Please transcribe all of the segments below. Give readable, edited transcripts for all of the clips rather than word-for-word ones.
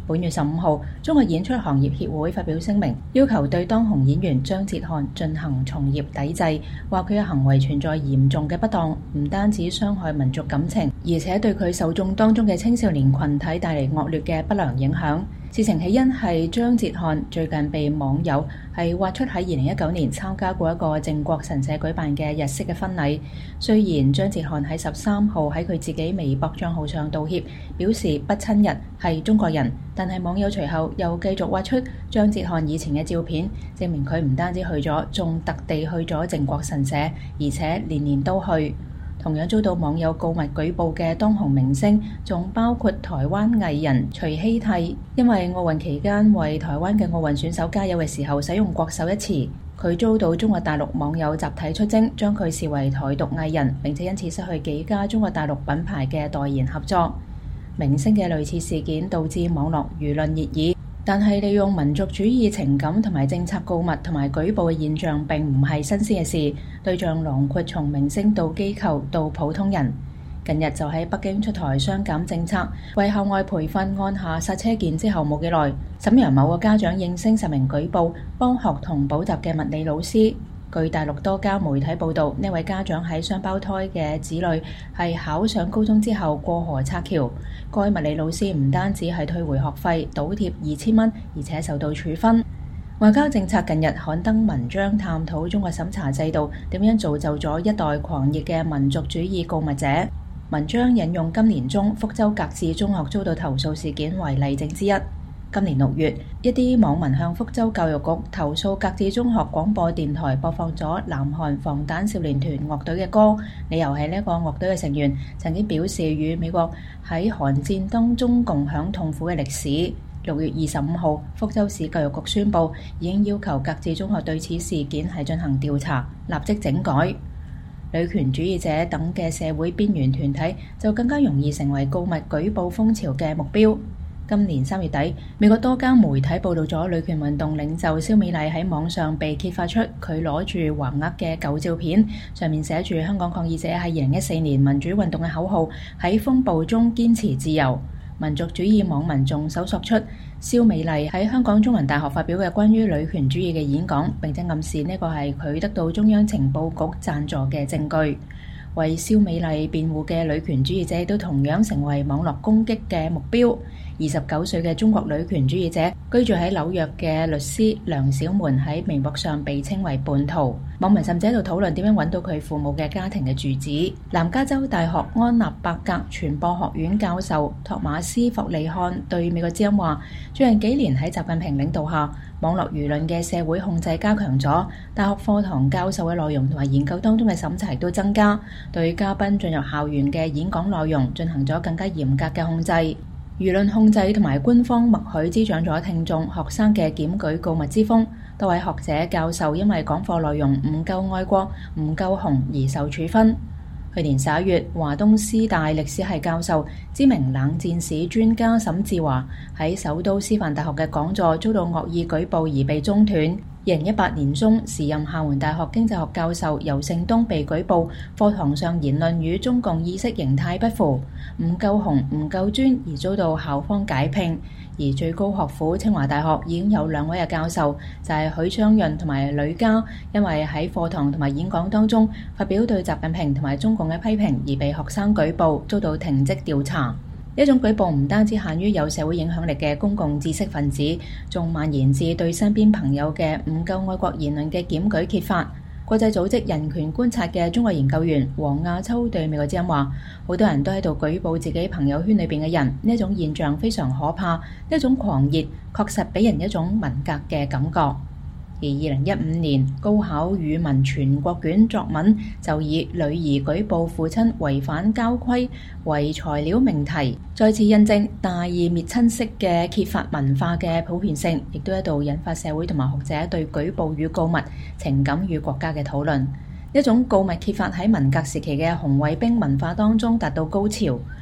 本月15號，中國演出行業協會發表聲明，要求對當紅演員張哲瀚進行從業抵制，話佢嘅行為存在嚴重嘅不當，唔單止傷害民族感情，而且對佢受眾當中嘅青少年群體帶嚟惡劣嘅不良影響。事情起因係張哲瀚最近被網友挖出喺2019年參加過一個靖國神社舉辦嘅日式嘅婚禮。雖然張哲瀚喺13號喺佢自己微博帳號上道歉，表示不親日，係中國人，但係網友隨後又繼續挖出張哲瀚以前嘅照片，證明佢唔單止去咗，仲特地去咗靖國神社，而且年年都去。同樣遭到網友告密舉報嘅當紅明星，仲包括台灣藝人徐熙娣，因為奧運期間為台灣嘅奧運選手加油嘅時候使用國手一詞，佢遭到中國大陸網友集體出征，將佢視為台獨藝人，並且因此失去幾家中國大陸品牌嘅代言合作。明星嘅類似事件導致網絡輿論熱議，但係利用民族主義情感同埋政策告密同埋舉報嘅現象並唔係新鮮嘅事，對象囊括從明星到機構到普通人。近日就喺北京出台雙減政策，為校外培訓按下剎車鍵之後冇幾耐，瀋陽某個家長應聲實名舉報幫學童補習嘅物理老師。據大陸多家媒體報道，呢位家長喺雙胞胎嘅子女係考上高中之後過河拆橋，該物理老師唔單止係退回學費倒貼2000蚊，而且受到處分。外交政策近日刊登文章探討中國審查制度點樣造就咗一代狂熱嘅民族主義告密者。文章引用今年中福州格致中學遭到投訴事件為例證之一。今年6月，一啲網民向福州教育局投訴格致中學廣播電台播放咗南韓防彈少年團樂隊嘅歌，理由係呢個樂隊嘅成員曾經表示與美國喺韓戰當中共享痛苦嘅歷史。6月25號，福州市教育局宣布已經要求格致中學對此事件係進行調查，立即整改。女權主義者等嘅社會邊緣團體就更加容易成為告密舉報風潮嘅目標。今年3月底，美國多家媒體報道咗女權運動領袖蕭美麗喺網上被揭發出佢攞住橫額嘅舊照片，上面寫住香港抗議者喺2014年民主運動嘅口號，喺風暴中堅持自由。民族主義網民仲搜索出蕭美麗喺香港中文大學發表嘅關於女權主義嘅演講，並且暗示呢個係佢得到中央情報局贊助嘅證據。為蕭美麗辯護嘅女權主義者都同樣成為網絡攻擊嘅目標。29歲嘅中國女權主義者居住喺紐約嘅律師梁小門喺微博上被稱為叛徒，網民甚至喺度討論點樣揾到佢父母嘅家庭嘅住址。南加州大學安納伯格傳播學院教授托馬斯·霍利漢對美國之音話，最近幾年喺習近平領導下，網絡輿論嘅社會控制加強咗，大學課堂教授嘅內容同埋研究當中嘅審查亦都增加，對嘉賓進入校園嘅演講內容進行咗更加嚴格嘅控制。輿論控制同埋官方默許滋長咗聽眾、學生嘅檢舉告密之風。多位學者、教授因為講課內容唔夠愛國、唔夠紅而受處分。去年11月，華東師大歷史系教授、知名冷戰史專家沈志華喺首都師範大學嘅講座遭到惡意舉報而被中斷。2018年中，時任廈門大學經濟學教授游勝東被舉報課堂上言論與中共意識形態不符，唔夠紅唔夠專而遭到校方解聘。而最高學府清華大學已經有2位嘅教授，就係許章潤同埋呂嘉，因為喺課堂同埋演講當中發表對習近平同埋中共嘅批評而被學生舉報，遭到停職調查。呢種舉報唔單止限於有社會影響力嘅公共知識分子，仲蔓延至對身邊朋友嘅唔夠愛國言論嘅檢舉揭發。國際組織人權觀察嘅中國研究員黃亞秋對美國之音話，好多人都喺度舉報自己朋友圈裏邊嘅人，呢種現象非常可怕，呢種狂熱確實俾人一種文革嘅感覺。而2015年高考語文全國卷作文就以女兒舉報父親違反交規為材料命題，再次印證大義滅親式嘅揭發文化嘅普遍性，亦都一度引發社會同埋學者對舉報與告密、情感與國家嘅討論。一種告密揭發喺文革時期嘅紅衛兵文化當中達到高潮。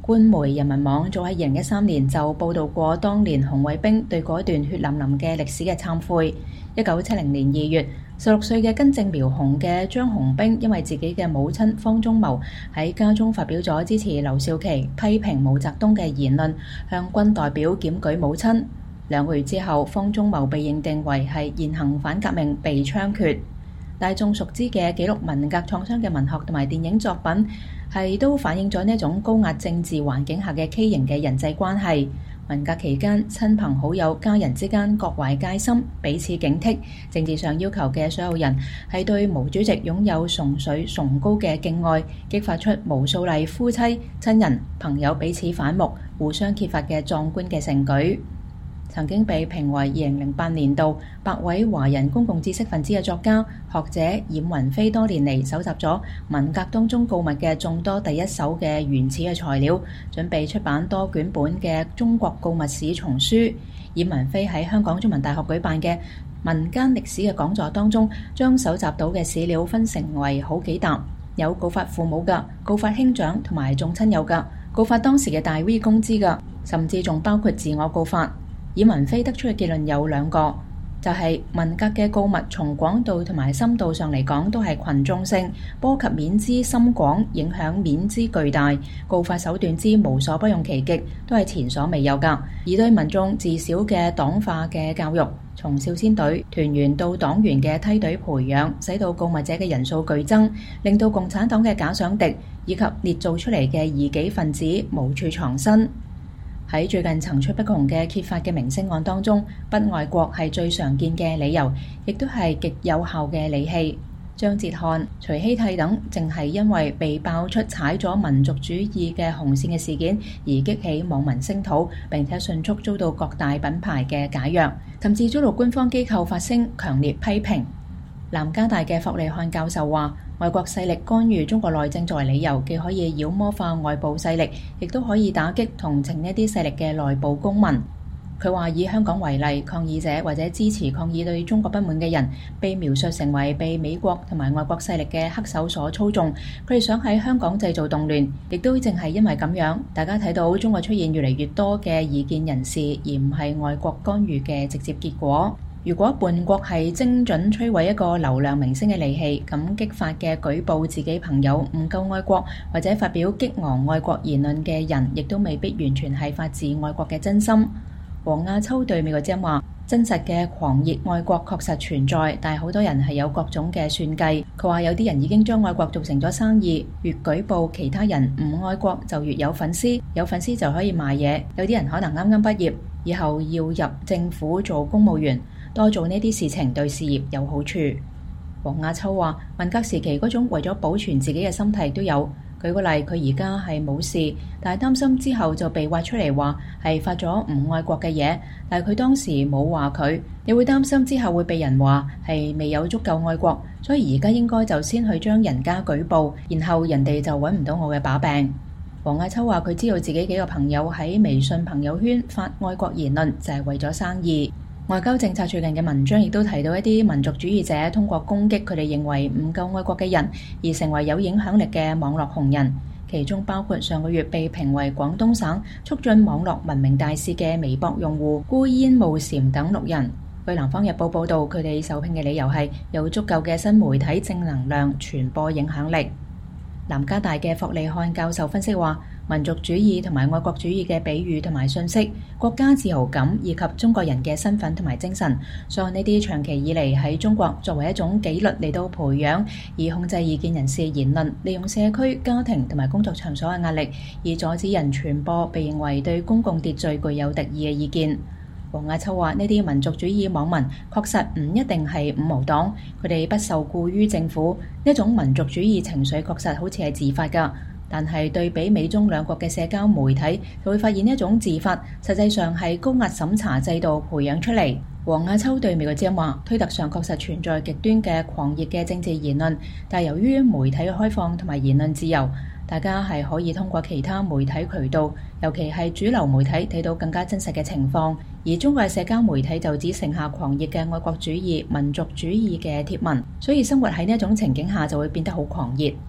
官媒人民網早喺2013年就報導過當年紅衛兵對嗰段血淋淋嘅歷史嘅懺悔。1970年2月，16歲嘅根正苗紅嘅張紅兵因為自己嘅母親方中謀喺家中發表咗支持劉少奇、批評毛澤東嘅言論，向軍代表檢舉母親。2個月之後，方中謀被認定為係現行反革命，被槍決。大眾熟知嘅記錄文革創傷嘅文學同埋電影作品，係都反映咗呢一種高壓政治環境下嘅畸形嘅人際關係。文革期間，親朋好友、家人之間各懷戒心，彼此警惕。政治上要求嘅所有人係對毛主席擁有崇粹崇高嘅敬愛，激發出無數例夫妻、親人、朋友彼此反目、互相揭發嘅壯觀嘅盛舉。曾經被評為2008年度百位華人公共知識分子嘅作家學者冉雲飛，多年嚟搜集咗文革當中告密嘅眾多第一手嘅原始嘅材料，準備出版多卷本嘅《中國告密史叢書》。冉雲飛喺香港中文大學舉辦嘅民間歷史嘅講座當中，將搜集到嘅史料分成為好幾沓，有告發父母嘅、告發兄長同埋眾親友嘅、告發當時嘅大 V 公知嘅，甚至仲包括自我告發。冉雲飛得出嘅結論有2個，就係文革嘅告密從廣度同埋深度上嚟講都係群眾性，波及面之深廣，影響面之巨大，告發手段之無所不用其極，都係前所未有㗎。而對民眾自小嘅黨化嘅教育，從少先隊、團員到黨員嘅梯隊培養，使到告密者嘅人數劇增，令到共產黨嘅假想敵以及捏造出嚟嘅異己分子無處藏身。喺最近層出不窮嘅揭發嘅明星案當中，不愛國係最常見嘅理由，亦都係極有效嘅利器。張哲瀚、徐熙娣等，正係因為被爆出踩咗民族主義嘅紅線嘅事件，而激起網民聲討，並且迅速遭到各大品牌嘅解約，甚至遭到官方機構發聲強烈批評。南加大嘅霍利漢教授話，外國勢力干預中國內政作為理由，既可以妖魔化外部勢力，亦都可以打擊同情呢啲勢力嘅內部公民。佢話以香港為例，抗議者或者支持抗議對中國不滿嘅人，被描述成為被美國同埋外國勢力嘅黑手所操縱，佢哋想喺香港製造動亂，亦都正係因為咁樣，大家睇到中國出現越嚟越多嘅異見人士，而唔係外國干預嘅直接結果。如果叛國係精準摧毀一個流量明星嘅利器，咁激發嘅舉報自己朋友唔夠愛國或者發表激昂愛國言論嘅人，亦都未必完全係發自愛國嘅真心。黃亞秋對美國之音話：真實嘅狂熱愛國確實存在，但係好多人係有各種嘅算計。佢話有啲人已經將愛國做成咗生意，越舉報其他人唔愛國就越有粉絲，有粉絲就可以賣嘢。有啲人可能啱啱畢業，以後要入政府做公務員。多做呢啲事情對事業有好處。黃亞秋話：文革時期嗰種為咗保存自己嘅心態都有。舉個例，佢而家係冇事，但係擔心之後就被挖出嚟話係發咗唔愛國嘅嘢，但係佢當時冇話佢。你會擔心之後會被人話係未有足夠愛國，所以而家應該就先去將人家舉報，然後人哋就揾唔到我嘅把柄。黃亞秋話：佢知道自己幾個朋友喺微信朋友圈發愛國言論就係為咗生意。外交政策最近嘅文章亦都提到一啲民族主義者通過攻擊佢哋認為唔夠愛國嘅人，而成為有影響力嘅網絡紅人，其中包括上個月被評為廣東省促進網絡文明大使嘅微博用戶孤煙霧禪等6人。據南方日報報導，佢哋受聘嘅理由係有足夠嘅新媒體正能量傳播影響力。南加大嘅霍利漢教授分析話，民族主義同埋愛國主義嘅比喻同埋信息、國家自豪感以及中國人嘅身份同埋精神，所以呢啲長期以嚟喺中國作為一種紀律嚟到培養，而控制異見人士嘅言論，利用社區、家庭同埋工作場所嘅壓力，以阻止人傳播被認為對公共秩序具有敵意嘅意見。黃亞秋話：呢啲民族主義網民確實唔一定係五毛黨，佢哋不受雇於政府，呢種民族主義情緒確實好似係自發㗎。但係對比美中兩國嘅社交媒體，就會發現呢一種自發實際上係高壓審查制度培養出嚟。黃亞秋對美國之音話：推特上確實存在極端嘅狂熱嘅政治言論，但係由於媒體嘅開放同埋言論自由，大家係可以通過其他媒體渠道，尤其係主流媒體睇到更加真實嘅情況。而中國嘅社交媒體就只剩下狂熱嘅愛國主義、民族主義嘅貼文，所以生活喺呢一種情景下就會變得好狂熱。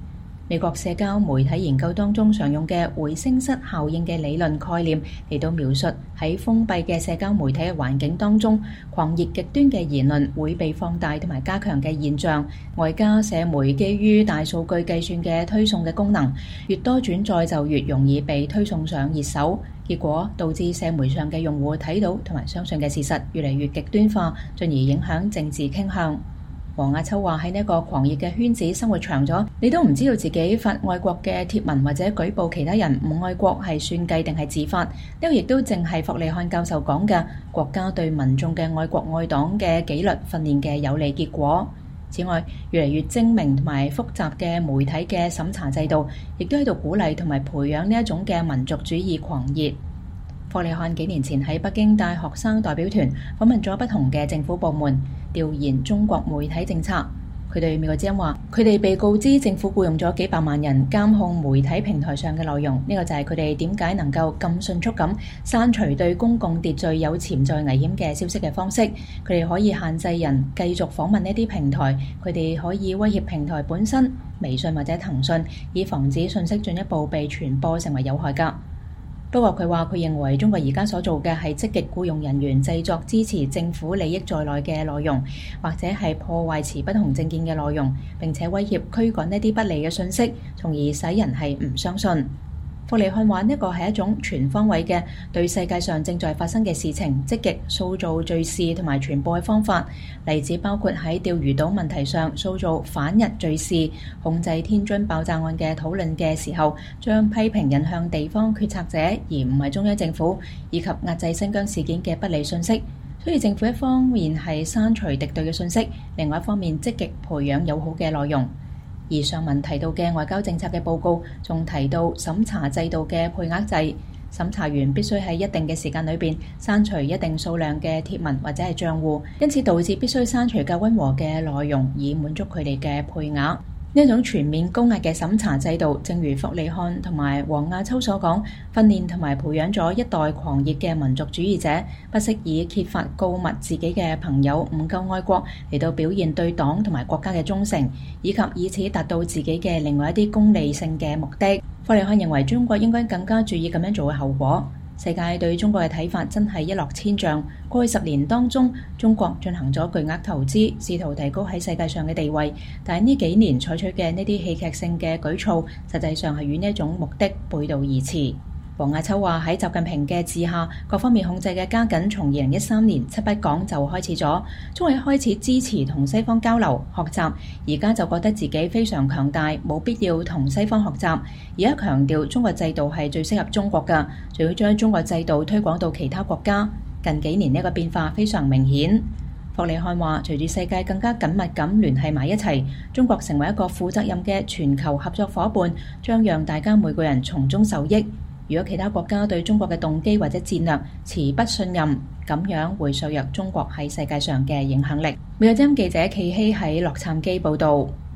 美國社交媒體研究當中常用嘅回聲室效應嘅理論概念嚟到描述喺封閉嘅社交媒體嘅環境當中，狂熱極端嘅言論會被放大同埋加強嘅現象。外加社媒基於大數據計算嘅推送嘅功能，越多轉載就越容易被推送上熱搜，結果導致社媒上嘅用戶睇到同埋相信嘅事實越嚟越極端化，進而影響政治傾向。黃亞秋話喺呢個狂熱嘅圈子生活長咗，你都唔知道自己發愛國嘅貼文或者舉報其他人唔愛國係算計定係自發。呢個亦都正係霍利漢教授講嘅國家對民眾嘅愛國愛黨嘅紀律訓練嘅有利結果。此外，越嚟越精明同埋複雜嘅媒體嘅審查制度，亦都喺度鼓勵同埋培養呢一種嘅民族主義狂熱。霍利漢幾年前喺北京帶學生代表團訪問咗不同嘅政府部門，調研中國媒體政策。佢對美國之音話，佢哋被告知政府僱用咗幾百萬人監控媒體平台上嘅內容，呢個就係佢哋點解能夠咁迅速咁刪除對公共秩序有潛在危險嘅消息嘅方式。佢哋可以限制人繼續訪問呢啲平台，佢哋可以威脅平台本身，微信或者騰訊，以防止信息進一步被傳播成為有害㗎。不過佢話，佢認為中國而家所做嘅係積極僱用人員製作支持政府利益在內嘅內容，或者係破壞持不同政見嘅內容，並且威脅驅趕呢啲不利嘅信息，從而使人係唔相信。霍利漢話呢個係一種全方位嘅對世界上正在發生嘅事情積極塑造敘事同埋傳播嘅方法。例子包括喺釣魚島問題上塑造反日敘事，控制天津爆炸案嘅討論嘅時候，將批評引向地方決策者而唔係中央政府，以及壓制新疆事件嘅不利信息。所以政府一方面係刪除敵對嘅信息，另外一方面積極培養友好嘅內容。而上文提到嘅外交政策嘅報告仲提到審查制度嘅配額制，審查員必須喺一定嘅時間裏邊刪除一定數量嘅貼文或者係賬戶，因此導致必須刪除較溫和嘅內容以滿足佢哋嘅配額。呢一種全面高壓嘅審查制度，正如霍利漢同埋黃亞秋所講，訓練同埋培養咗一代狂熱嘅民族主義者，不惜以揭發告密自己嘅朋友唔夠愛國嚟到表現對黨同埋國家嘅忠誠，以及以此達到自己嘅另外一啲功利性嘅目的。霍利漢認為中國應該更加注意咁樣做嘅後果。世界對中國嘅睇法真係一落千丈。過去10年當中，中國進行咗巨額投資，試圖提高喺世界上嘅地位。但係呢幾年採取嘅呢啲戲劇性嘅舉措，實際上係與呢一種目的背道而馳。黃亞秋話喺習近平嘅治下，各方面控制嘅加緊，從2013年七不講就開始咗。中國開始支持同西方交流學習，而家就覺得自己非常強大，冇必要同西方學習。而家強調中國制度係最適合中國㗎，仲要將中國制度推廣到其他國家。近幾年呢個變化非常明顯。霍利漢話，隨住世界更加緊密咁聯繫埋一齊，中國成為一個負責任嘅全球合作夥伴，將讓大家每個人從中受益。如果其他國家對中國嘅動機或者戰略持不信任，咁樣會削弱中國喺世界上嘅影響力。美國之音記者契希喺洛杉磯報導。